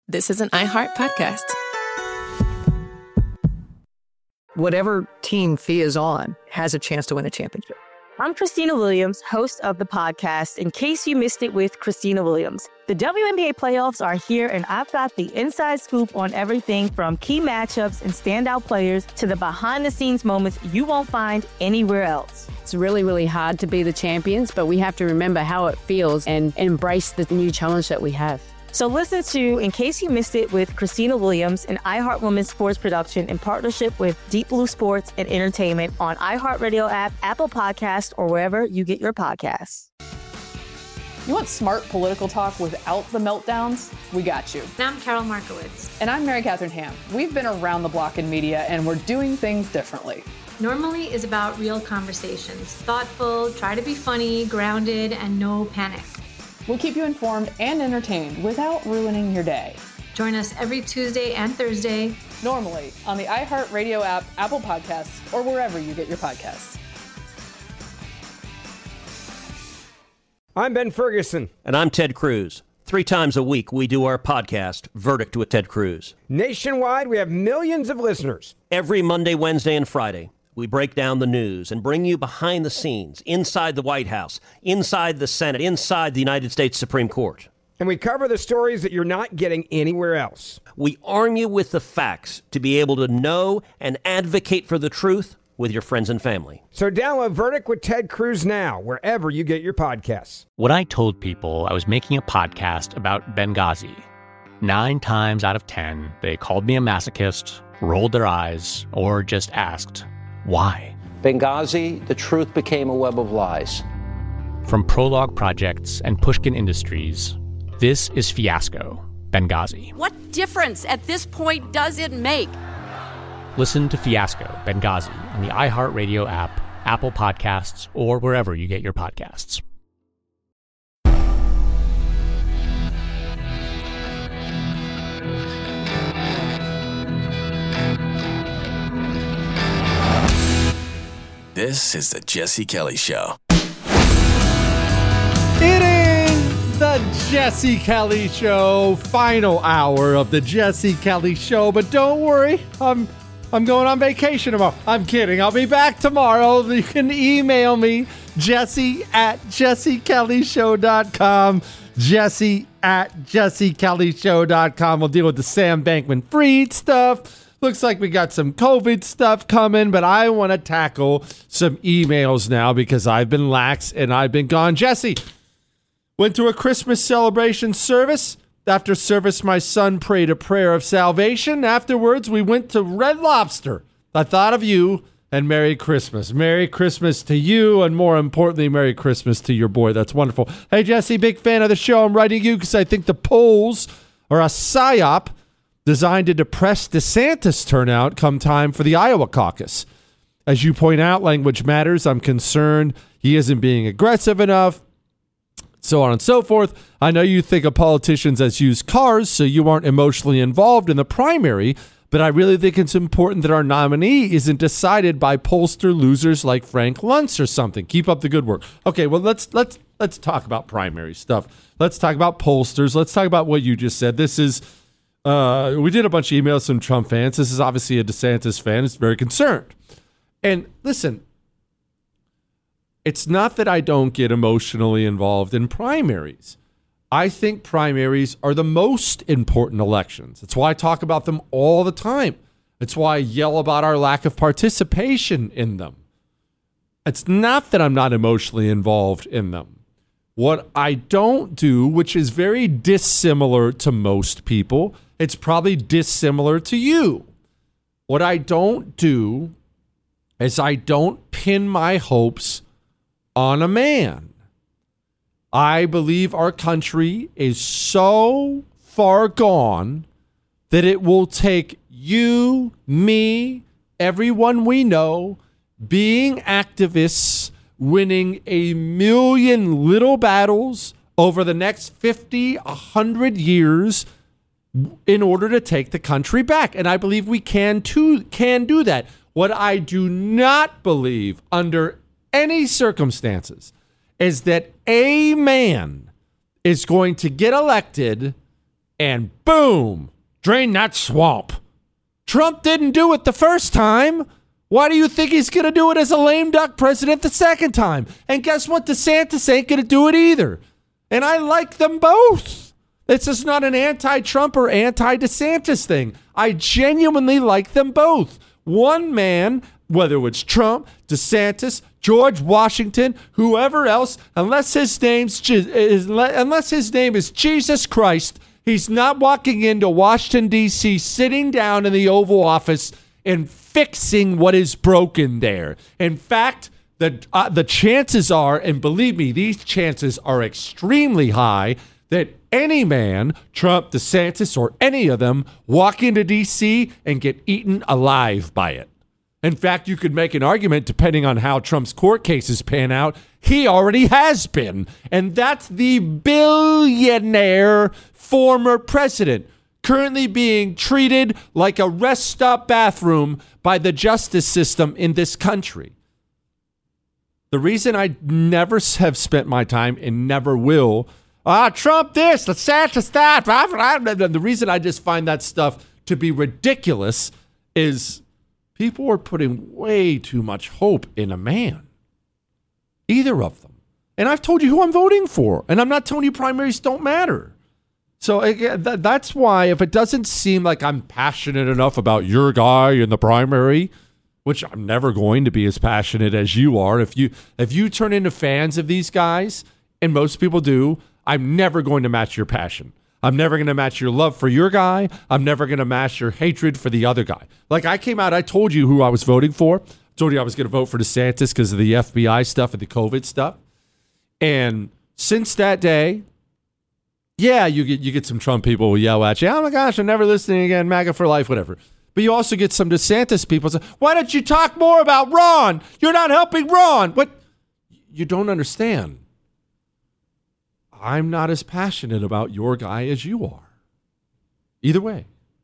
this is an iHeart podcast. Whatever team Thea is on has a chance to win a championship. I'm Christina Williams, host of the podcast, In Case You Missed It with Christina Williams. The WNBA playoffs are here, and I've got the inside scoop on everything from key matchups and standout players to the behind-the-scenes moments you won't find anywhere else. It's really, really hard to be the champions, but we have to remember how it feels and embrace the new challenge that we have. So listen to In Case You Missed It with Christina Williams, an iHeart Women's sports production in partnership with Deep Blue Sports and Entertainment on iHeartRadio app, Apple Podcasts, or wherever you get your podcasts. You want smart political talk without the meltdowns? We got you. And I'm Carol Markowitz. And I'm Mary Catherine Ham. We've been around the block in media, and we're doing things differently. Normally is about real conversations. Thoughtful, try to be funny, grounded, and no panic. We'll keep you informed and entertained without ruining your day. Join us every Tuesday and Thursday. Normally on the iHeartRadio app, Apple Podcasts, or wherever you get your podcasts. I'm Ben Ferguson. And I'm Ted Cruz. 3 times a week, we do our podcast, Verdict with Ted Cruz. Nationwide, we have millions of listeners. Every Monday, Wednesday, and Friday, we break down the news and bring you behind the scenes, inside the White House, inside the Senate, inside the United States Supreme Court. And we cover the stories that you're not getting anywhere else. We arm you with the facts to be able to know and advocate for the truth with your friends and family. So download Verdict with Ted Cruz now, wherever you get your podcasts. When I told people I was making a podcast about Benghazi, 9 times out of 10, they called me a masochist, rolled their eyes, or just asked, why? Benghazi, the truth became a web of lies. From Prologue Projects and Pushkin Industries, this is Fiasco, Benghazi. What difference at this point does it make? Listen to Fiasco, Benghazi on the iHeartRadio app, Apple Podcasts, or wherever you get your podcasts. This is the Jesse Kelly Show. It is the Jesse Kelly Show, final hour of the Jesse Kelly Show. But don't worry, I'm going on vacation tomorrow. I'm kidding. I'll be back tomorrow. You can email me, Jesse@JesseKellyShow.com. Jesse@JesseKellyShow.com. We'll deal with the Sam Bankman-Fried stuff. Looks like we got some COVID stuff coming, but I want to tackle some emails now because I've been lax and I've been gone. Jesse, went to a Christmas celebration service. After service, my son prayed a prayer of salvation. Afterwards, we went to Red Lobster. I thought of you, and Merry Christmas. Merry Christmas to you, and more importantly, Merry Christmas to your boy. That's wonderful. Hey, Jesse, big fan of the show. I'm writing you because I think the polls are a psyop designed to depress DeSantis turnout come time for the Iowa caucus. As you point out, language matters. I'm concerned he isn't being aggressive enough, so on and so forth. I know you think of politicians as used cars, so you aren't emotionally involved in the primary, but I really think it's important that our nominee isn't decided by pollster losers like Frank Luntz or something. Keep up the good work. Okay, well, let's talk about primary stuff. Let's talk about pollsters. Let's talk about what you just said. This is... we did a bunch of emails from Trump fans. This is obviously a DeSantis fan. It's very concerned. And listen, it's not that I don't get emotionally involved in primaries. I think primaries are the most important elections. That's why I talk about them all the time. It's why I yell about our lack of participation in them. It's not that I'm not emotionally involved in them. What I don't do, which is very dissimilar to most people, it's probably dissimilar to you. What I don't do is I don't pin my hopes on a man. I believe our country is so far gone that it will take you, me, everyone we know, being activists, winning a million little battles over the next 50, 100 years in order to take the country back. And I believe we can do that. What I do not believe under any circumstances is that a man is going to get elected and boom, drain that swamp. Trump didn't do it the first time. Why do you think he's going to do it as a lame duck president the second time? And guess what? DeSantis ain't going to do it either. And I like them both. It's just not an anti-Trump or anti-DeSantis thing. I genuinely like them both. One man, whether it's Trump, DeSantis, George Washington, whoever else, unless his name is Jesus Christ, he's not walking into Washington, D.C., sitting down in the Oval Office and fixing what is broken there. In fact, the chances are, and believe me, these chances are extremely high, that any man, Trump, DeSantis, or any of them, walk into D.C. and get eaten alive by it. In fact, you could make an argument, depending on how Trump's court cases pan out, he already has been. And that's the billionaire former president, currently being treated like a rest stop bathroom by the justice system in this country. The reason I never have spent my time and never will, Trump this, DeSantis that, the reason I just find that stuff to be ridiculous is people are putting way too much hope in a man. Either of them. And I've told you who I'm voting for. And I'm not telling you primaries don't matter. So again, that's why if it doesn't seem like I'm passionate enough about your guy in the primary, which I'm never going to be as passionate as you are, if you turn into fans of these guys, and most people do, I'm never going to match your passion. I'm never going to match your love for your guy. I'm never going to match your hatred for the other guy. Like I came out, I told you who I was voting for. I told you I was going to vote for DeSantis because of the FBI stuff and the COVID stuff. And since that day, yeah, you get some Trump people who yell at you, oh my gosh, I'm never listening again, MAGA for life, whatever. But you also get some DeSantis people say, why don't you talk more about Ron? You're not helping Ron. What? You don't understand. I'm not as passionate about your guy as you are. Either way.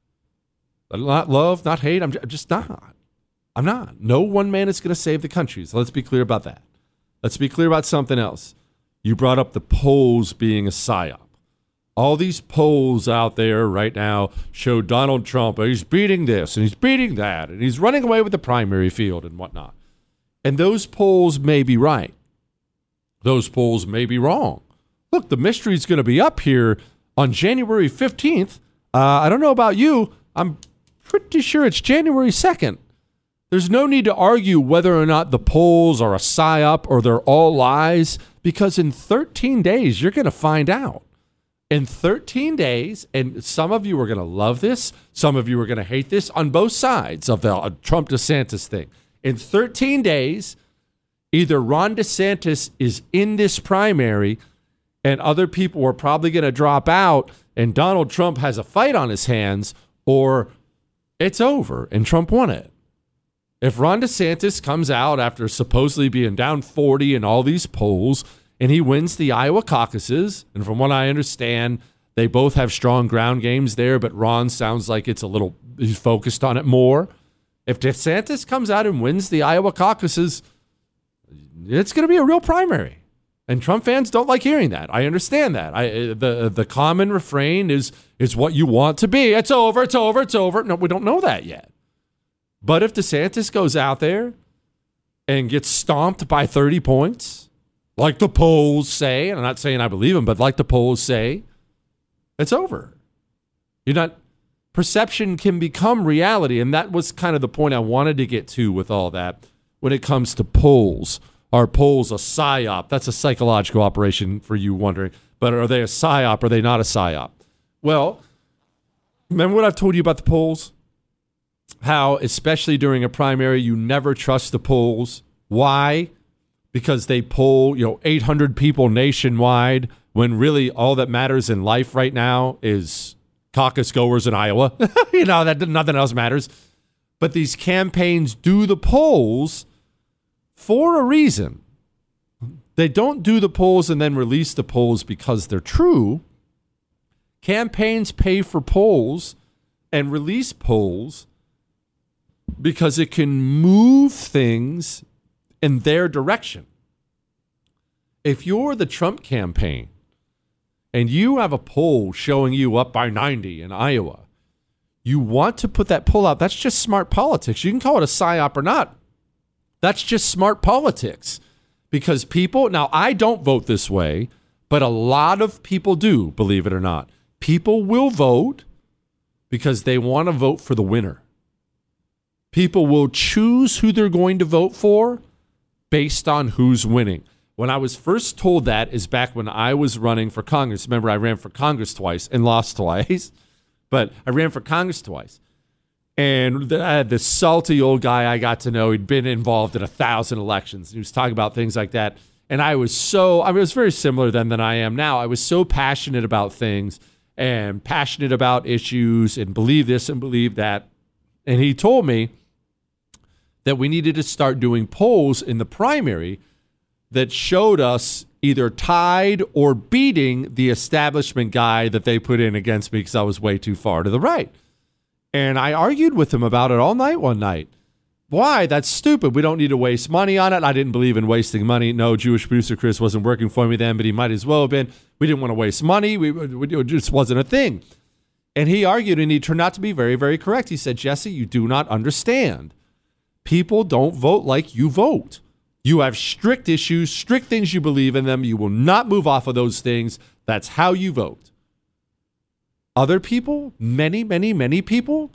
Not love, not hate. I'm just not. I'm not. No one man is going to save the country. So let's be clear about that. Let's be clear about something else. You brought up the polls being a psyop. All these polls out there right now show Donald Trump, he's beating this and he's beating that and he's running away with the primary field and whatnot. And those polls may be right. Those polls may be wrong. Look, the mystery's going to be up here on January 15th. I don't know about you. I'm pretty sure it's January 2nd. There's no need to argue whether or not the polls are a psyop or they're all lies, because in 13 days, you're going to find out. In 13 days, and some of you are going to love this, some of you are going to hate this on both sides of the Trump DeSantis thing. In 13 days, either Ron DeSantis is in this primary and other people are probably going to drop out and Donald Trump has a fight on his hands, or it's over and Trump won it. If Ron DeSantis comes out after supposedly being down 40 in all these polls and he wins the Iowa caucuses, and from what I understand, they both have strong ground games there, but Ron sounds like he's focused on it more. If DeSantis comes out and wins the Iowa caucuses, it's going to be a real primary. And Trump fans don't like hearing that. I understand that. The common refrain is what you want to be. It's over, it's over, it's over. No, we don't know that yet. But if DeSantis goes out there and gets stomped by 30 points, like the polls say, and I'm not saying I believe him, but like the polls say, it's over. Perception can become reality, and that was kind of the point I wanted to get to with all that when it comes to polls. Are polls a psyop? That's a psychological operation for you wondering, but are they a psyop? Are they not a psyop? Well, remember what I've told you about the polls? How, especially during a primary, you never trust the polls. Why? Because they poll, 800 people nationwide, when really all that matters in life right now is caucus goers in Iowa. That nothing else matters. But these campaigns do the polls for a reason. They don't do the polls and then release the polls because they're true. Campaigns pay for polls and release polls because it can move things in their direction. If you're the Trump campaign and you have a poll showing you up by 90 in Iowa, you want to put that poll out. That's just smart politics. You can call it a psyop or not. That's just smart politics. Because people, now I don't vote this way, but a lot of people do, believe it or not. People will vote because they want to vote for the winner. People will choose who they're going to vote for based on who's winning. When I was first told that is back when I was running for Congress. Remember, I ran for Congress twice and lost twice, but I ran for Congress twice. And I had this salty old guy I got to know. He'd been involved in 1,000 elections. He was talking about things like that. And it was very similar then than I am now. I was so passionate about things and passionate about issues and believe this and believe that. And he told me that we needed to start doing polls in the primary that showed us either tied or beating the establishment guy that they put in against me because I was way too far to the right. And I argued with him about it all night one night. Why? That's stupid. We don't need to waste money on it. I didn't believe in wasting money. No, Jewish producer Chris wasn't working for me then, but he might as well have been. We didn't want to waste money. It just wasn't a thing. And he argued, and he turned out to be very, very correct. He said, Jesse, you do not understand. People don't vote like you vote. You have strict issues, strict things you believe in them. You will not move off of those things. That's how you vote. Other people, many, many, many people,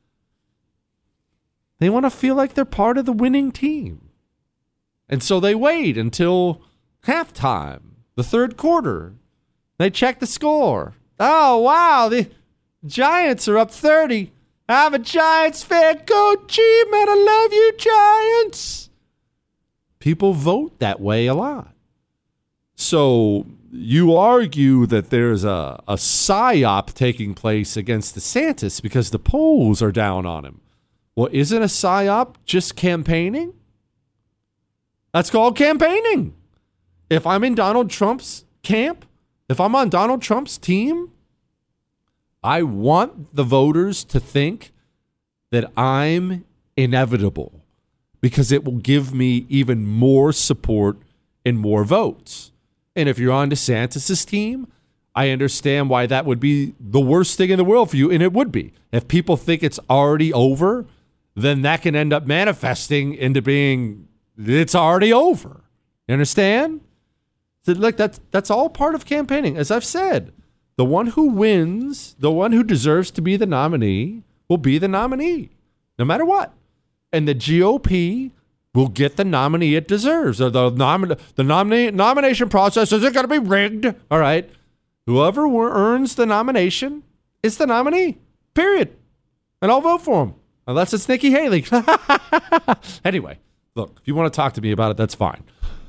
they want to feel like they're part of the winning team. And so they wait until halftime, the third quarter. They check the score. Oh, wow, the Giants are up 30. I'm a Giants fan. Go G, man, I love you, Giants. People vote that way a lot. So you argue that there's a psyop taking place against DeSantis because the polls are down on him. Well, isn't a psyop just campaigning? That's called campaigning. If I'm in Donald Trump's camp, if I'm on Donald Trump's team, I want the voters to think that I'm inevitable because it will give me even more support and more votes. And if you're on DeSantis' team, I understand why that would be the worst thing in the world for you, and it would be. If people think it's already over, then that can end up manifesting into being it's already over. You understand? So, look, that's all part of campaigning. As I've said, the one who wins, the one who deserves to be the nominee, will be the nominee, no matter what. And the GOP will get the nominee it deserves. Or the nomination process isn't going to be rigged. All right. Whoever earns the nomination is the nominee, period. And I'll vote for him, unless it's Nikki Haley. Anyway, look, if you want to talk to me about it, that's fine.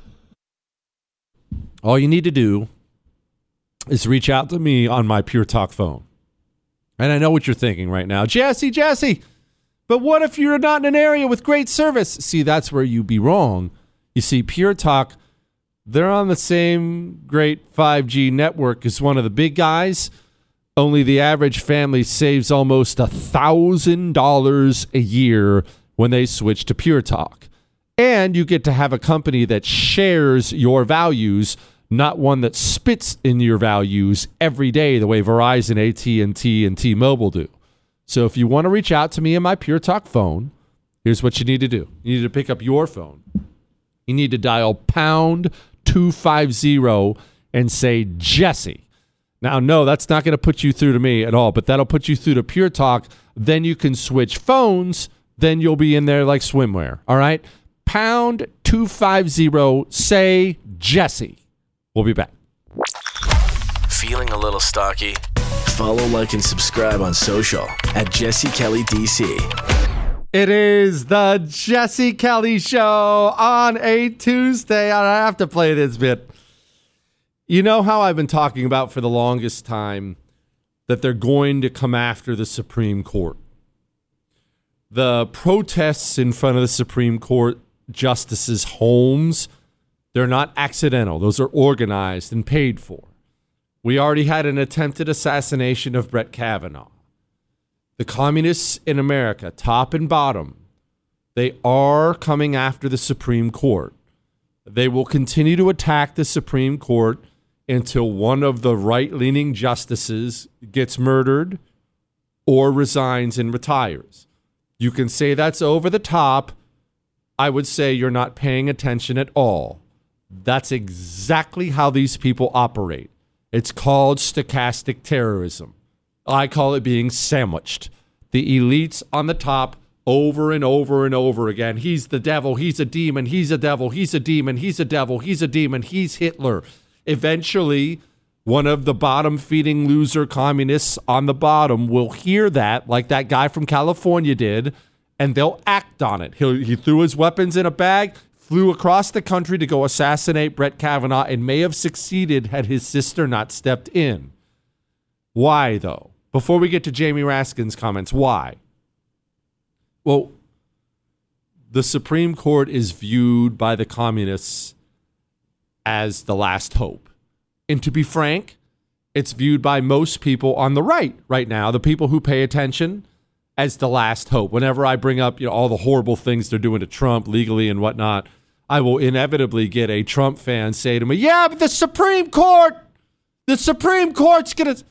All you need to do is reach out to me on my Pure Talk phone. And I know what you're thinking right now. Jesse, but what if you're not in an area with great service? See, that's where you'd be wrong. You see, Pure Talk, they're on the same great 5G network as one of the big guys. Only the average family saves almost $1,000 a year when they switch to Pure Talk. And you get to have a company that shares your values, not one that spits in your values every day the way Verizon, AT&T, and T-Mobile do. So if you want to reach out to me on my Pure Talk phone, here's what you need to do. You need to pick up your phone. You need to dial pound 250 and say Jesse. Now, no, that's not going to put you through to me at all, but that'll put you through to Pure Talk. Then you can switch phones. Then you'll be in there like swimwear. All right? Pound 250, say Jesse. We'll be back. Feeling a little stocky? Follow, like, and subscribe on social at Jesse Kelly DC. It is the Jesse Kelly Show on a Tuesday. I have to play this bit. You know how I've been talking about for the longest time that they're going to come after the Supreme Court. The protests in front of the Supreme Court justices' homes, they're not accidental. Those are organized and paid for. We already had an attempted assassination of Brett Kavanaugh. The communists in America, top and bottom, they are coming after the Supreme Court. They will continue to attack the Supreme Court until one of the right-leaning justices gets murdered or resigns and retires. You can say that's over the top. I would say you're not paying attention at all. That's exactly how these people operate. It's called stochastic terrorism. I call it being sandwiched. The elites on the top over and over and over again. He's the devil. He's a demon. He's a devil. He's a demon. He's a devil. He's a demon. He's Hitler. Eventually, one of the bottom-feeding loser communists on the bottom will hear that, like that guy from California did, and they'll act on it. He threw his weapons in a bag, flew across the country to go assassinate Brett Kavanaugh, and may have succeeded had his sister not stepped in. Why, though? Before we get to Jamie Raskin's comments, why? Well, the Supreme Court is viewed by the communists as the last hope. And to be frank, it's viewed by most people on the right now, the people who pay attention, as the last hope. Whenever I bring up all the horrible things they're doing to Trump legally and whatnot, I will inevitably get a Trump fan say to me, yeah, but the Supreme Court's going to...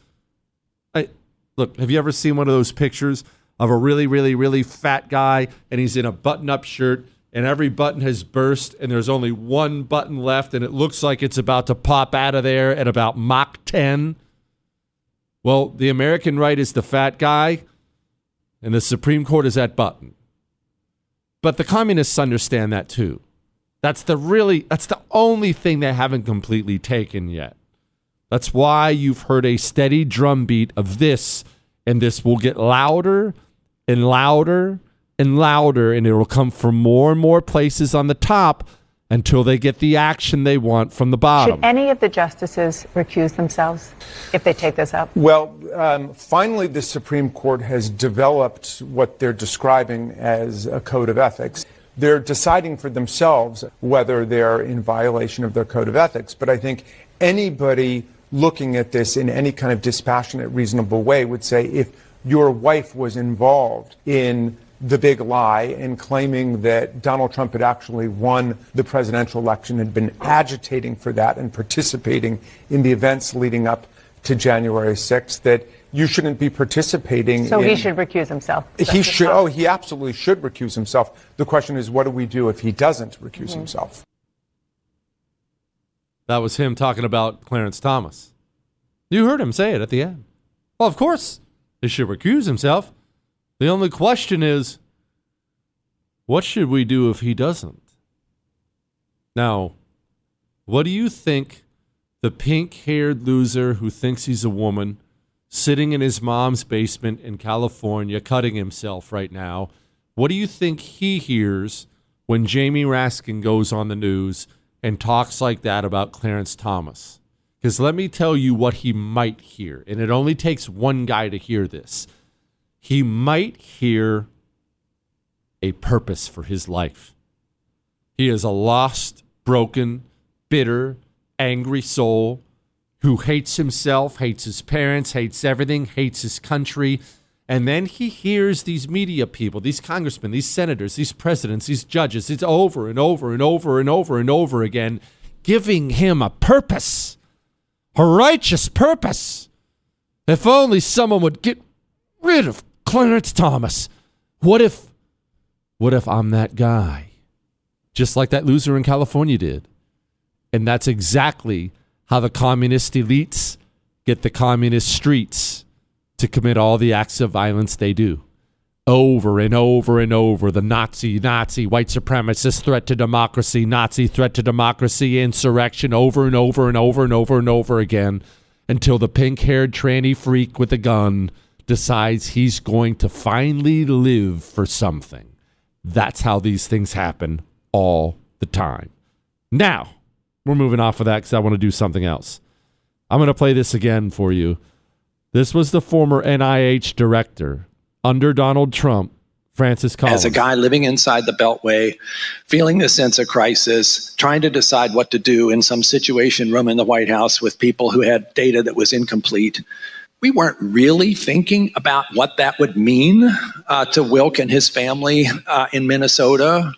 Look, have you ever seen one of those pictures of a really, really, really fat guy, and he's in a button-up shirt, and every button has burst, and there's only one button left, and it looks like it's about to pop out of there at about Mach 10? Well, the American right is the fat guy, and the Supreme Court is that button. But the communists understand that too. That's the only thing they haven't completely taken yet. That's why you've heard a steady drumbeat of this, and this will get louder and louder and louder, and it will come from more and more places on the top until they get the action they want from the bottom. Should any of the justices recuse themselves if they take this up? Well, finally, the Supreme Court has developed what they're describing as a code of ethics. They're deciding for themselves whether they're in violation of their code of ethics. But I think anybody looking at this in any kind of dispassionate, reasonable way would say if your wife was involved in the big lie and claiming that Donald Trump had actually won the presidential election, had been agitating for that and participating in the events leading up to January 6th, that you shouldn't be participating. So he should recuse himself. He should. Oh, he absolutely should recuse himself. The question is, what do we do if he doesn't recuse himself? That was him talking about Clarence Thomas. You heard him say it at the end. Well, of course, he should recuse himself. The only question is, what should we do if he doesn't? Now, what do you think the pink-haired loser who thinks he's a woman, sitting in his mom's basement in California, cutting himself right now, what do you think he hears when Jamie Raskin goes on the news and talks like that about Clarence Thomas? Because let me tell you what he might hear, and it only takes one guy to hear this. He might hear a purpose for his life. He is a lost, broken, bitter, angry soul who hates himself, hates his parents, hates everything, hates his country. And then he hears these media people, these congressmen, these senators, these presidents, these judges. It's over and over and over and over and over again, giving him a purpose, a righteous purpose. If only someone would get rid of Clarence Thomas. What if I'm that guy? Just like that loser in California did. And that's exactly how the communist elites get the communist streets to commit all the acts of violence they do. Over and over and over, the Nazi, white supremacist threat to democracy, Nazi threat to democracy, insurrection, over and over and over and over and over again, until the pink-haired tranny freak with a gun decides he's going to finally live for something. That's how these things happen all the time. Now, we're moving off of that because I want to do something else. I'm going to play this again for you. This was the former NIH director under Donald Trump, Francis Collins. As a guy living inside the Beltway, feeling the sense of crisis, trying to decide what to do in some situation room in the White House with people who had data that was incomplete, we weren't really thinking about what that would mean to Wilk and his family in Minnesota.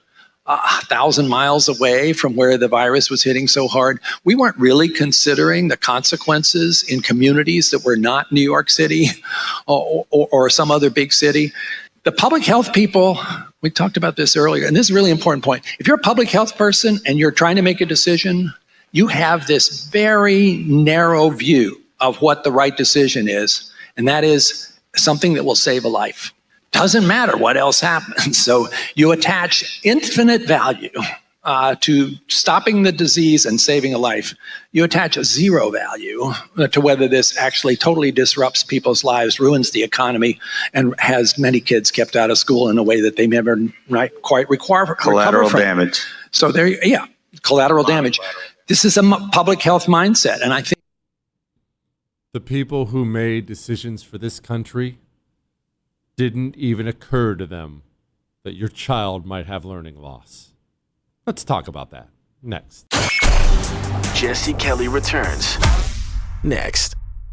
1,000 miles away from where the virus was hitting so hard. We weren't really considering the consequences in communities that were not New York City or some other big city. The public health people, we talked about this earlier, and this is a really important point. If you're a public health person and you're trying to make a decision, you have this very narrow view of what the right decision is, and that is something that will save a life. Doesn't matter what else happens. So you attach infinite value to stopping the disease and saving a life. You attach a zero value to whether this actually totally disrupts people's lives, ruins the economy, and has many kids kept out of school in a way that they never quite recover collateral from. Damage. So collateral damage. This is a public health mindset, and I think the people who made decisions for this country didn't even occur to them that your child might have learning loss. Let's talk about that next. Jesse Kelly returns next.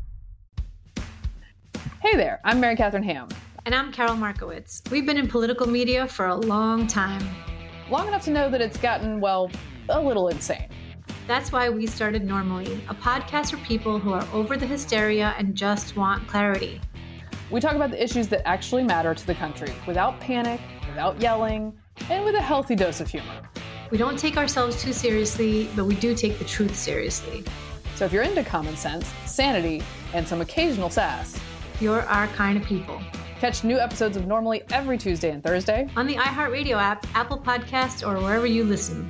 Hey there, I'm Mary Catherine Ham. And I'm Carol Markowitz. We've been in political media for a long time. Long enough to know that it's gotten, well, a little insane. That's why we started Normally, a podcast for people who are over the hysteria and just want clarity. We talk about the issues that actually matter to the country without panic, without yelling, and with a healthy dose of humor. We don't take ourselves too seriously, but we do take the truth seriously. So if you're into common sense, sanity, and some occasional sass, you're our kind of people. Catch new episodes of Normally every Tuesday and Thursday on the iHeartRadio app, Apple Podcasts, or wherever you listen.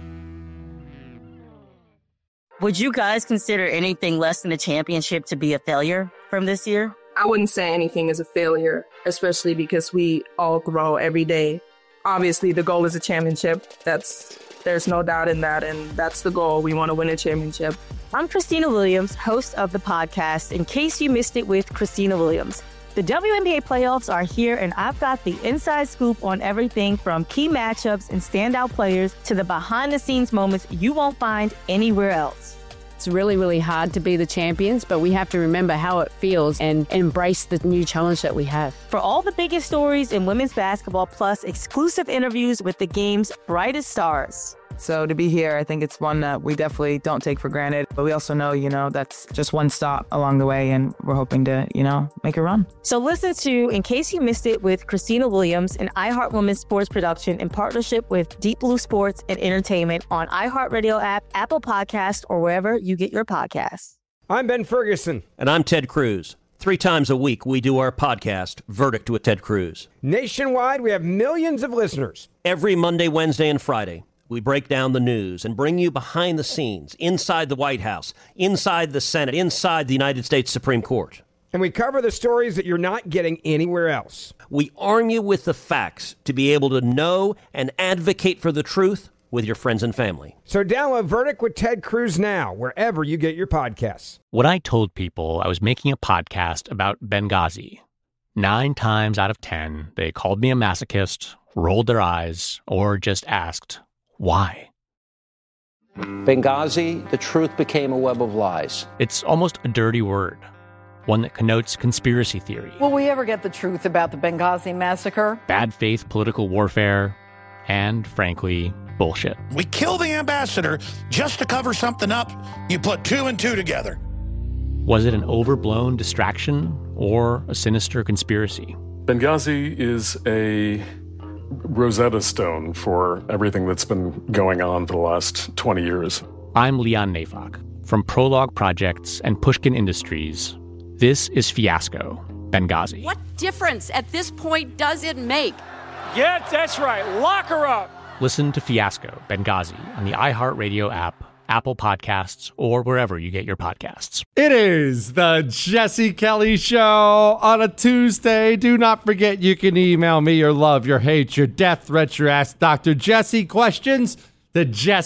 Would you guys consider anything less than a championship to be a failure from this year? I wouldn't say anything is a failure, especially because we all grow every day. Obviously, the goal is a championship. There's no doubt in that, and that's the goal. We want to win a championship. I'm Christina Williams, host of the podcast, In Case You Missed It with Christina Williams. The WNBA playoffs are here, and I've got the inside scoop on everything from key matchups and standout players to the behind-the-scenes moments you won't find anywhere else. It's really, really hard to be the champions, but we have to remember how it feels and embrace the new challenge that we have. For all the biggest stories in women's basketball, plus exclusive interviews with the game's brightest stars. So to be here, I think it's one that we definitely don't take for granted. But we also know, that's just one stop along the way, and we're hoping to, make a run. So listen to In Case You Missed It with Christina Williams, an iHeart Women's sports production in partnership with Deep Blue Sports and Entertainment on iHeartRadio app, Apple Podcast, or wherever you get your podcasts. I'm Ben Ferguson. And I'm Ted Cruz. 3 times a week, we do our podcast, Verdict with Ted Cruz. Nationwide, we have millions of listeners. Every Monday, Wednesday, and Friday, we break down the news and bring you behind the scenes, inside the White House, inside the Senate, inside the United States Supreme Court. And we cover the stories that you're not getting anywhere else. We arm you with the facts to be able to know and advocate for the truth with your friends and family. So download Verdict with Ted Cruz now, wherever you get your podcasts. When I told people I was making a podcast about Benghazi, 9 times out of 10, they called me a masochist, rolled their eyes, or just asked, why? Benghazi, the truth became a web of lies. It's almost a dirty word, one that connotes conspiracy theory. Will we ever get the truth about the Benghazi massacre? Bad faith political warfare, and frankly, bullshit. We kill the ambassador just to cover something up. You put 2 and 2 together. Was it an overblown distraction or a sinister conspiracy? Benghazi is a Rosetta Stone for everything that's been going on for the last 20 years. I'm Leon Neyfakh from Prologue Projects and Pushkin Industries. This is Fiasco, Benghazi. What difference at this point does it make? Yeah, that's right. Lock her up. Listen to Fiasco, Benghazi on the iHeartRadio app, Apple Podcasts, or wherever you get your podcasts. It is the Jesse Kelly Show on a Tuesday. Do not forget you can email me your love, your hate, your death threats, your Ask Dr. Jesse questions to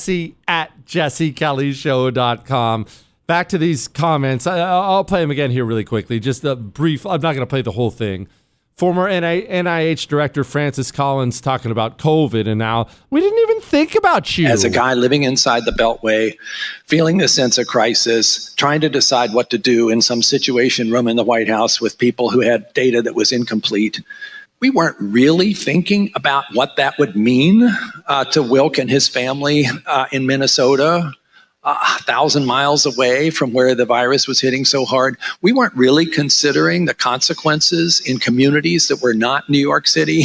jesse@jessekellyshow.com. Back to these comments. I'll play them again here really quickly. Just a brief. I'm not going to play the whole thing. Former NIH Director Francis Collins talking about COVID, and now we didn't even think about you. As a guy living inside the Beltway, feeling the sense of crisis, trying to decide what to do in some situation room in the White House with people who had data that was incomplete, We weren't really thinking about what that would mean to Wilk and his family in Minnesota, 1,000 miles away from where the virus was hitting so hard. We weren't really considering the consequences in communities that were not New York City.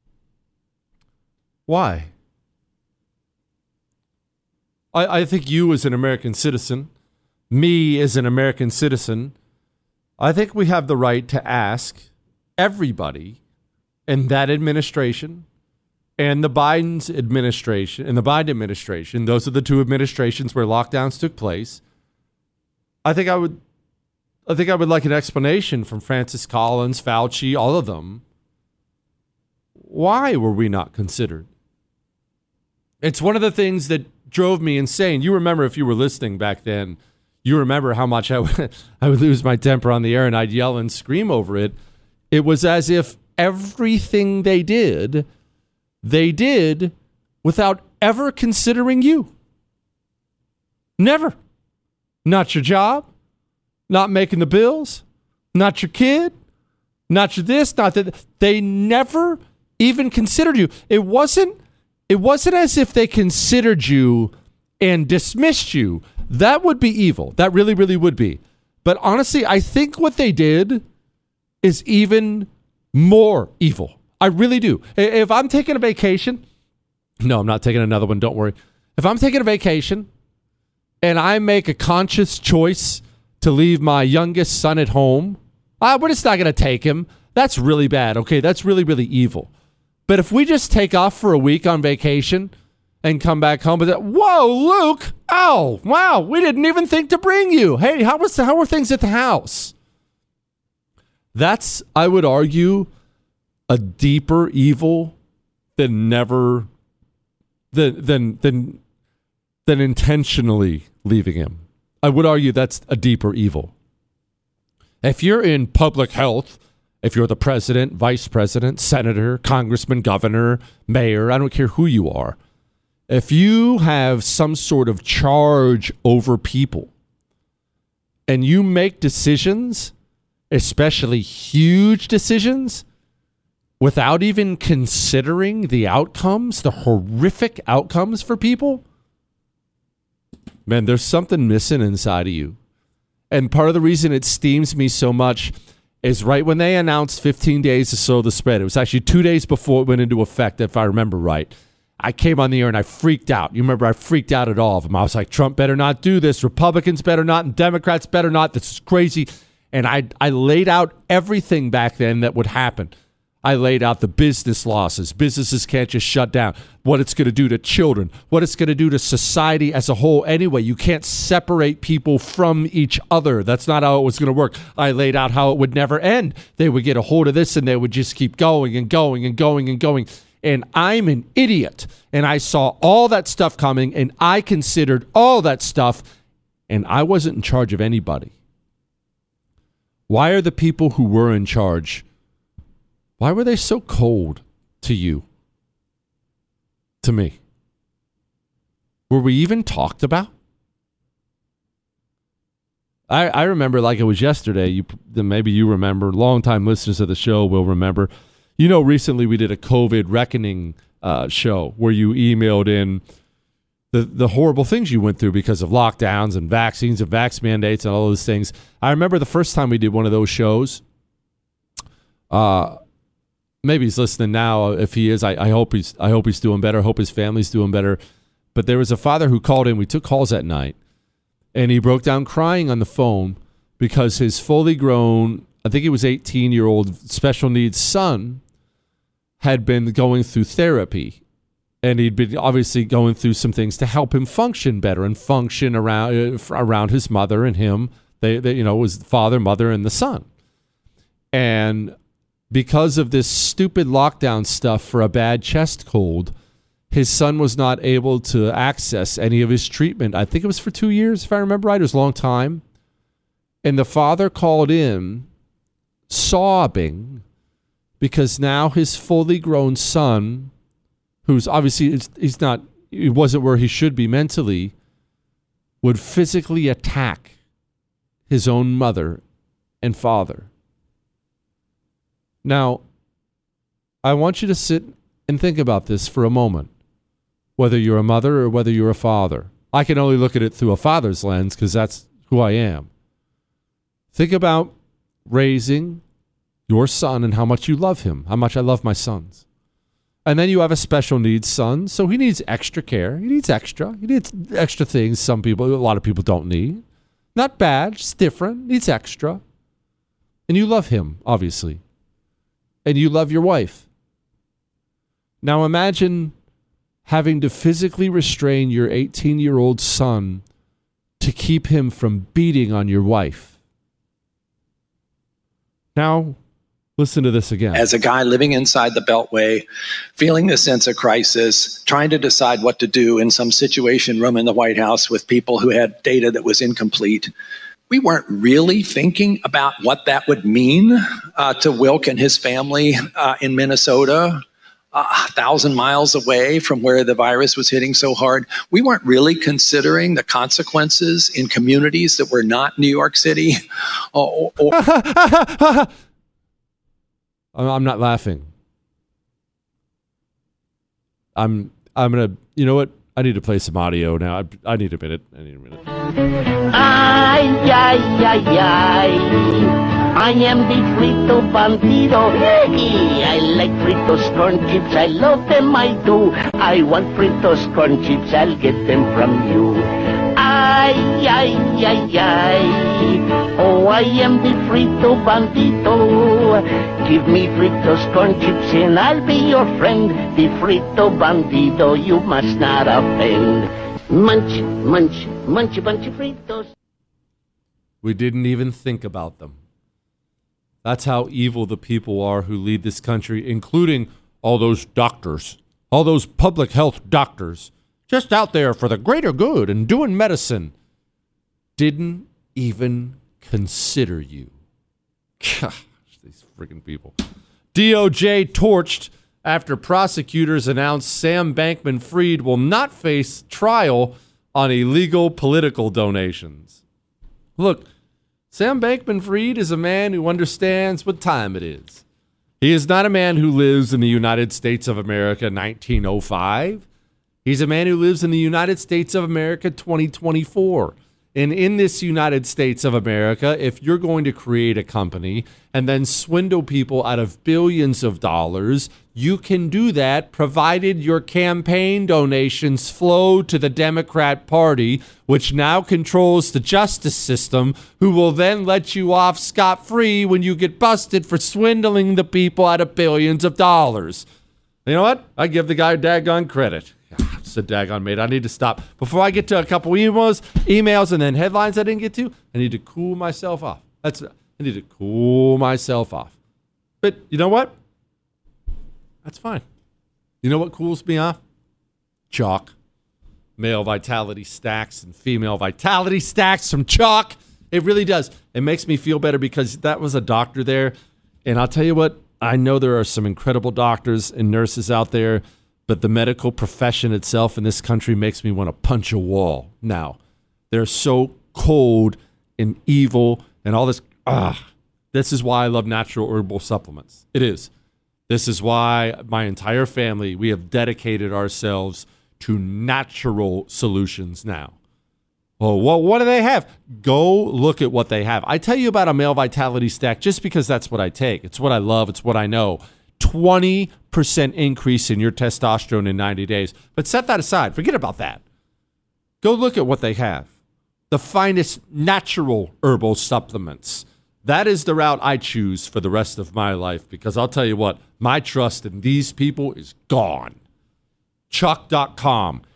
Why? I think you as an American citizen, me as an American citizen, I think we have the right to ask everybody in that administration and the Biden administration, those are the two administrations where lockdowns took place. I think I would like an explanation from Francis Collins, Fauci, all of them. Why were we not considered? It's one of the things that drove me insane. You remember, if you were listening back then, you remember how much I would lose my temper on the air and I'd yell and scream over it. It was as if everything they did without ever considering you. Never. Not your job, not making the bills, not your kid, not your this, not that. They never even considered you. It wasn't as if they considered you and dismissed you. That would be evil. That really, really would be. But honestly, I think what they did is even more evil. I really do. If I'm taking a vacation, no, I'm not taking another one, don't worry. If I'm taking a vacation and I make a conscious choice to leave my youngest son at home, we're just not going to take him. That's really bad. Okay, that's really, really evil. But if we just take off for a week on vacation and come back home with that, whoa, Luke, oh, wow, we didn't even think to bring you. Hey, how were things at the house? That's, I would argue, a deeper evil than intentionally leaving him. I would argue that's a deeper evil. If you're in public health, if you're the president, vice president, senator, congressman, governor, mayor, I don't care who you are, if you have some sort of charge over people and you make decisions, especially huge decisions, without even considering the outcomes, the horrific outcomes for people, man, there's something missing inside of you. And part of the reason it steams me so much is right when they announced 15 days to slow the spread. It was actually 2 days before it went into effect, if I remember right. I came on the air and I freaked out. You remember I freaked out at all of them. I was like, Trump better not do this. Republicans better not, and Democrats better not. This is crazy. And I laid out everything back then that would happen. I laid out the business losses. Businesses can't just shut down. What it's going to do to children. What it's going to do to society as a whole. Anyway, you can't separate people from each other. That's not how it was going to work. I laid out how it would never end. They would get a hold of this and they would just keep going and going and going and going. And I'm an idiot. And I saw all that stuff coming and I considered all that stuff. And I wasn't in charge of anybody. Why are the people who were in charge, why were they so cold to you? To me? Were we even talked about? I remember like it was yesterday. Maybe you remember. Longtime listeners of the show will remember. You know, recently we did a COVID reckoning show where you emailed in the horrible things you went through because of lockdowns and vaccines and vax mandates and all those things. I remember the first time we did one of those shows. Maybe he's listening now. If he is, I hope he's doing better. I hope his family's doing better. But there was a father who called in. We took calls that night, and he broke down crying on the phone because his fully grown, I think he was 18-year-old special needs son had been going through therapy. And he'd been obviously going through some things to help him function better and function around his mother and him. They it was father, mother, and the son. And because of this stupid lockdown stuff for a bad chest cold, his son was not able to access any of his treatment. I think it was for 2 years, if I remember right. It was a long time. And the father called in sobbing because now his fully grown son, who's obviously he wasn't where he should be mentally, would physically attack his own mother and father. Now, I want you to sit and think about this for a moment, whether you're a mother or whether you're a father. I can only look at it through a father's lens because that's who I am. Think about raising your son and how much you love him, how much I love my sons. And then you have a special needs son, so he needs extra care. He needs extra things a lot of people don't need. Not bad, just different, needs extra. And you love him, obviously. And you love your wife. Now imagine having to physically restrain your 18-year-old son to keep him from beating on your wife. Now, listen to this again. As a guy living inside the Beltway, feeling the sense of crisis, trying to decide what to do in some situation room in the White House with people who had data that was incomplete, we weren't really thinking about what that would mean to Wilk and his family in Minnesota, 1,000 miles away from where the virus was hitting so hard. We weren't really considering the consequences in communities that were not New York City. I'm not laughing. I'm gonna. You know what? I need to play some audio now. I need a minute. Ay, ay, ay, ay. I am the Frito Bandido. I like Fritos corn chips. I love them, I do. I want Fritos corn chips. I'll get them from you. Ay, ay, ay, ay. Oh, I am the Frito Bandito. Give me Fritos corn chips and I'll be your friend. The Frito Bandido, you must not offend. Munch, munch, munch a bunch of Fritos. We didn't even think about them. That's how evil the people are who lead this country, including all those doctors, all those public health doctors, just out there for the greater good and doing medicine. Didn't even consider you. Gosh, these freaking people. DOJ torched after prosecutors announced Sam Bankman-Fried will not face trial on illegal political donations. Look, Sam Bankman-Fried is a man who understands what time it is. He is not a man who lives in the United States of America 1905. He's a man who lives in the United States of America 2024. And in this United States of America, if you're going to create a company and then swindle people out of billions of dollars, you can do that provided your campaign donations flow to the Democrat Party, which now controls the justice system, who will then let you off scot-free when you get busted for swindling the people out of billions of dollars. You know what? I give the guy daggone credit. It's a daggone mate. I need to stop. Before I get to a couple emails and then headlines I didn't get to, I need to cool myself off. I need to cool myself off. But you know what? That's fine. You know what cools me off? Chalk. Male vitality stacks and female vitality stacks from Chalk. It really does. It makes me feel better because that was a doctor there. And I'll tell you what, I know there are some incredible doctors and nurses out there, but the medical profession itself in this country makes me want to punch a wall now. They're so cold and evil and all this. This is why I love natural herbal supplements. It is. This is why my entire family, we have dedicated ourselves to natural solutions now. Oh, well, what do they have? Go look at what they have. I tell you about a male vitality stack just because that's what I take. It's what I love. It's what I know. 20% increase in your testosterone in 90 days. But set that aside. Forget about that. Go look at what they have. The finest natural herbal supplements. That is the route I choose for the rest of my life because I'll tell you what, my trust in these people is gone. Choq.com.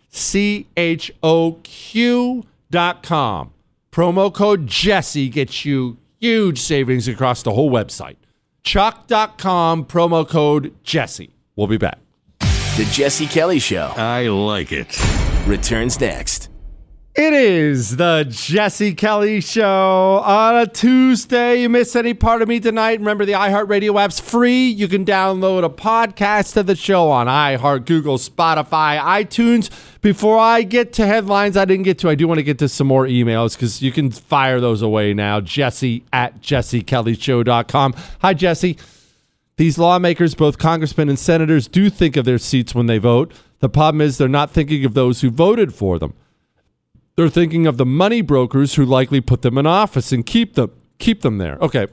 CHOQ.com. Promo code Jesse gets you huge savings across the whole website. Choq.com, promo code Jesse. We'll be back. The Jesse Kelly Show. I like it. Returns next. It is the Jesse Kelly Show on a Tuesday. You miss any part of me tonight? Remember, the iHeartRadio app's free. You can download a podcast of the show on iHeart, Google, Spotify, iTunes. Before I get to headlines I didn't get to, I do want to get to some more emails because you can fire those away now. Jesse at jessekellyshow.com. Hi, Jesse. These lawmakers, both congressmen and senators, do think of their seats when they vote. The problem is they're not thinking of those who voted for them. They're thinking of the money brokers who likely put them in office and keep them there. Okay.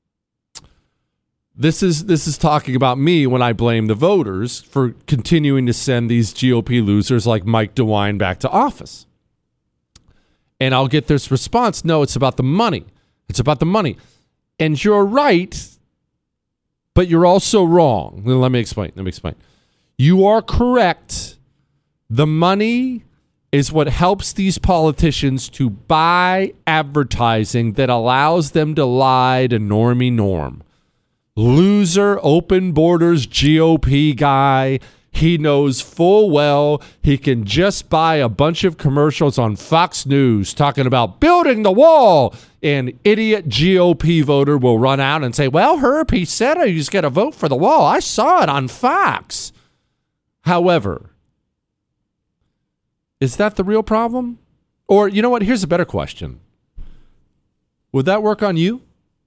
This is talking about me when I blame the voters for continuing to send these GOP losers like Mike DeWine back to office. And I'll get this response, no, it's about the money. It's about the money. And you're right, but you're also wrong. Let me explain. You are correct. The money is what helps these politicians to buy advertising that allows them to lie to normie Norm. Loser, open borders GOP guy. He knows full well he can just buy a bunch of commercials on Fox News talking about building the wall. And idiot GOP voter will run out and say, well, Herb, he said I just got to vote for the wall. I saw it on Fox. However, is that the real problem? Or, you know what? Here's a better question. Would that work on you?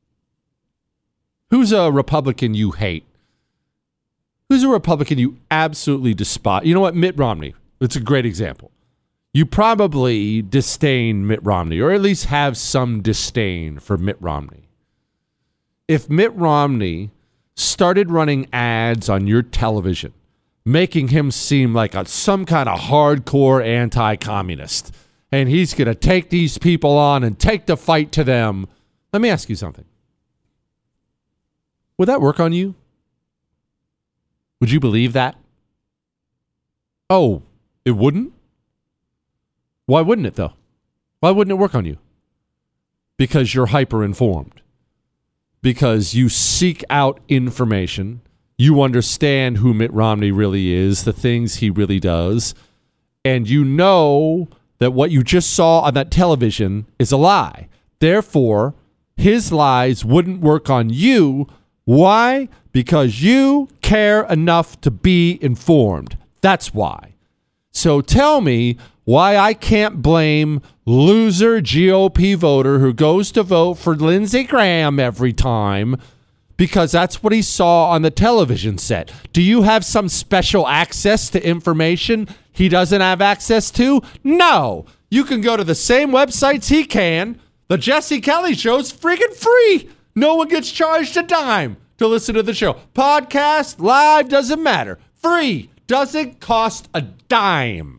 Who's a Republican you hate? Who's a Republican you absolutely despise? You know what? Mitt Romney. It's a great example. You probably disdain Mitt Romney, or at least have some disdain for Mitt Romney. If Mitt Romney started running ads on your television, making him seem like some kind of hardcore anti-communist, and he's going to take these people on and take the fight to them, let me ask you something. Would that work on you? Would you believe that? Oh, it wouldn't? Why wouldn't it, though? Why wouldn't it work on you? Because you're hyper-informed. Because you seek out information. You understand who Mitt Romney really is, the things he really does. And you know that what you just saw on that television is a lie. Therefore, his lies wouldn't work on you. Why? Because you care enough to be informed. That's why. So tell me why I can't blame loser GOP voter who goes to vote for Lindsey Graham every time because that's what he saw on the television set. Do you have some special access to information he doesn't have access to? No. You can go to the same websites he can. The Jesse Kelly Show's freaking free. No one gets charged a dime to listen to the show. Podcast, live, doesn't matter. Free. Doesn't cost a dime.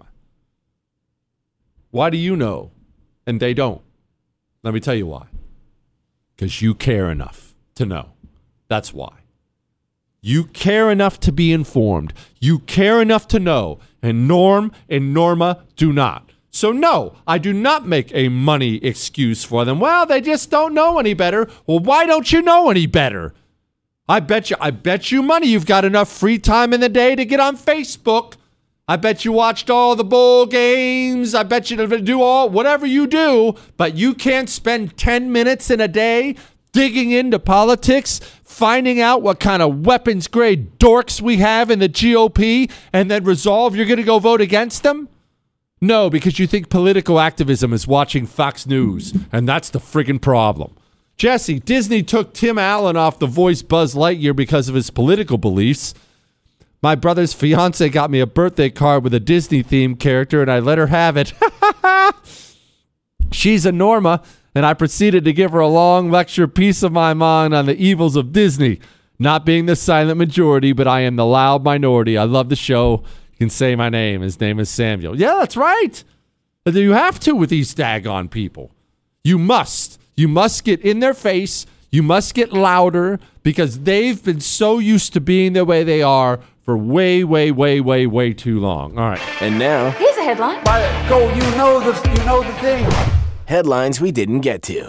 Why do you know and they don't? Let me tell you why. Because you care enough to know. That's why. You care enough to be informed. You care enough to know. And Norm and Norma do not. So no, I do not make a money excuse for them. Well, they just don't know any better. Well, why don't you know any better? I bet you money you've got enough free time in the day to get on Facebook. I bet you watched all the bowl games. I bet you do whatever you do, but you can't spend 10 minutes in a day digging into politics, finding out what kind of weapons grade dorks we have in the GOP, and then resolve you're going to go vote against them? No, because you think political activism is watching Fox News, and that's the friggin' problem. Jesse, Disney took Tim Allen off The Voice Buzz Lightyear because of his political beliefs. My brother's fiance got me a birthday card with a Disney-themed character, and I let her have it. She's a Norma, and I proceeded to give her a long lecture piece of my mind on the evils of Disney. Not being the silent majority, but I am the loud minority. I love the show. You can say my name. His name is Samuel. Yeah, that's right. You have to with these daggone people. You must. You must get in their face. You must get louder because they've been so used to being the way they are for way too long. All right. And now, here's a headline. Go, you know the thing. Headlines we didn't get to.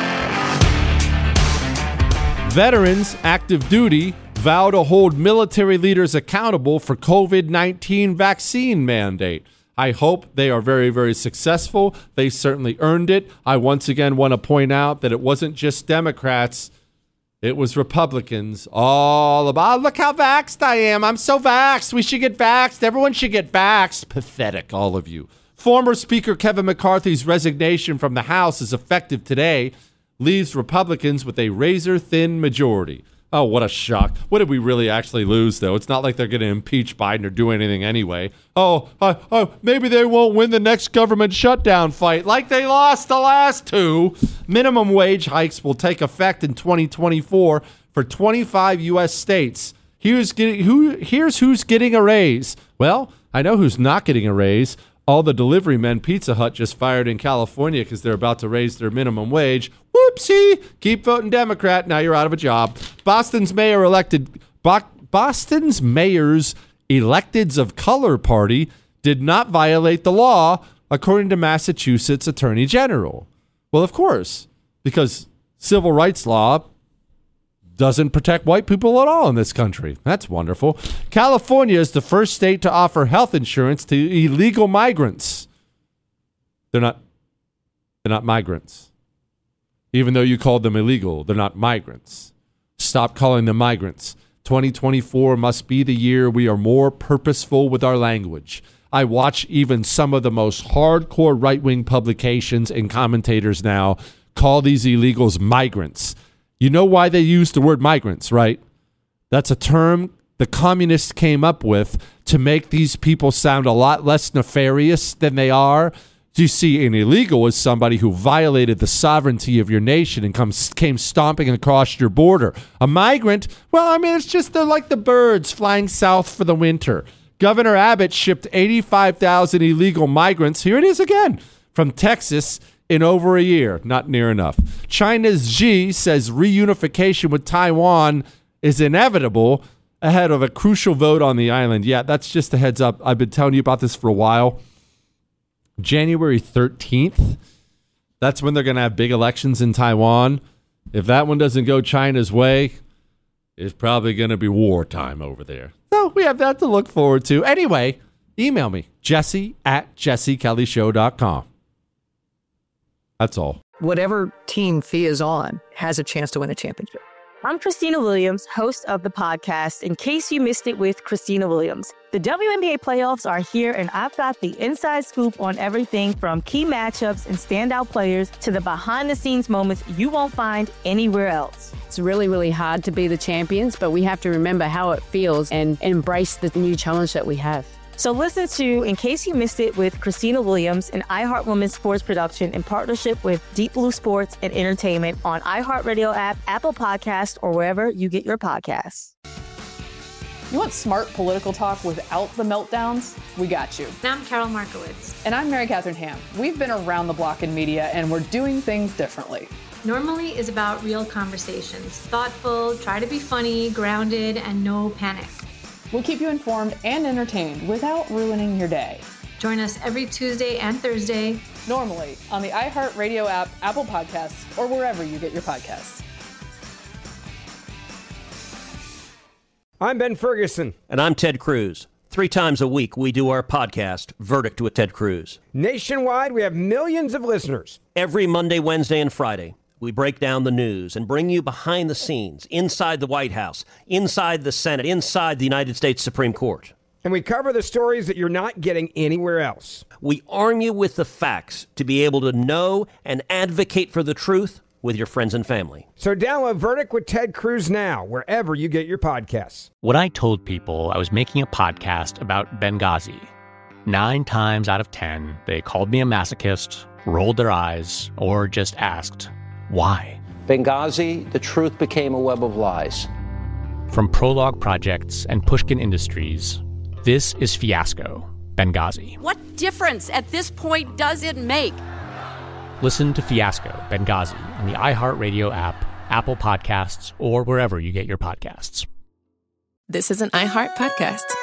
Veterans active duty vow to hold military leaders accountable for COVID-19 vaccine mandate. I hope they are very, very successful. They certainly earned it. I once again want to point out that it wasn't just Democrats. It was Republicans all about, look how vaxxed I am. I'm so vaxxed. We should get vaxxed. Everyone should get vaxxed. Pathetic, all of you. Former Speaker Kevin McCarthy's resignation from the House is effective today, leaves Republicans with a razor-thin majority. Oh, what a shock. What did we really actually lose, though? It's not like they're going to impeach Biden or do anything anyway. Maybe they won't win the next government shutdown fight like they lost the last two. Minimum wage hikes will take effect in 2024 for 25 U.S. states. Here's who's getting a raise. Well, I know who's not getting a raise. All the delivery men Pizza Hut just fired in California because they're about to raise their minimum wage. Whoopsie! Keep voting Democrat. Now you're out of a job. Boston's Mayor's Electeds of Color Party did not violate the law, according to Massachusetts Attorney General. Well, of course, because civil rights law doesn't protect white people at all in this country. That's wonderful. California is the first state to offer health insurance to illegal migrants. They're not migrants. Even though you called them illegal, they're not migrants. Stop calling them migrants. 2024 must be the year we are more purposeful with our language. I watch even some of the most hardcore right-wing publications and commentators now call these illegals migrants. You know why they use the word migrants, right? That's a term the communists came up with to make these people sound a lot less nefarious than they are. You see, an illegal is somebody who violated the sovereignty of your nation and came stomping across your border. A migrant, well, I mean, it's just they're like the birds flying south for the winter. Governor Abbott shipped 85,000 illegal migrants, here it is again, from Texas in over a year. Not near enough. China's Xi says reunification with Taiwan is inevitable ahead of a crucial vote on the island. Yeah, that's just a heads up. I've been telling you about this for a while. January 13th, that's when they're going to have big elections in Taiwan. If that one doesn't go China's way, it's probably going to be wartime over there. So we have that to look forward to. Anyway, email me, jesse@jessekellyshow.com. That's all. Whatever team Fee is on has a chance to win a championship. I'm Christina Williams, host of the podcast, In Case You Missed It with Christina Williams. The WNBA playoffs are here, and I've got the inside scoop on everything from key matchups and standout players to the behind-the-scenes moments you won't find anywhere else. It's really, really hard to be the champions, but we have to remember how it feels and embrace the new challenge that we have. So listen to In Case You Missed It with Christina Williams, an iHeart Women's sports production in partnership with Deep Blue Sports and Entertainment on iHeartRadio app, Apple Podcasts, or wherever you get your podcasts. You want smart political talk without the meltdowns? We got you. And I'm Carol Markowitz. And I'm Mary Catherine Ham. We've been around the block in media, and we're doing things differently. Normally is about real conversations. Thoughtful, try to be funny, grounded, and no panic. We'll keep you informed and entertained without ruining your day. Join us every Tuesday and Thursday. Normally on the iHeartRadio app, Apple Podcasts, or wherever you get your podcasts. I'm Ben Ferguson. And I'm Ted Cruz. 3 times a week, we do our podcast, Verdict with Ted Cruz. Nationwide, we have millions of listeners. Every Monday, Wednesday, and Friday, we break down the news and bring you behind the scenes, inside the White House, inside the Senate, inside the United States Supreme Court. And we cover the stories that you're not getting anywhere else. We arm you with the facts to be able to know and advocate for the truth with your friends and family. So download Verdict with Ted Cruz now, wherever you get your podcasts. When I told people I was making a podcast about Benghazi, 9 times out of 10, they called me a masochist, rolled their eyes, or just asked, why? Benghazi, the truth became a web of lies. From Prologue Projects and Pushkin Industries, this is Fiasco, Benghazi. What difference at this point does it make? Listen to Fiasco, Benghazi on the iHeartRadio app, Apple Podcasts, or wherever you get your podcasts. This is an iHeart podcast.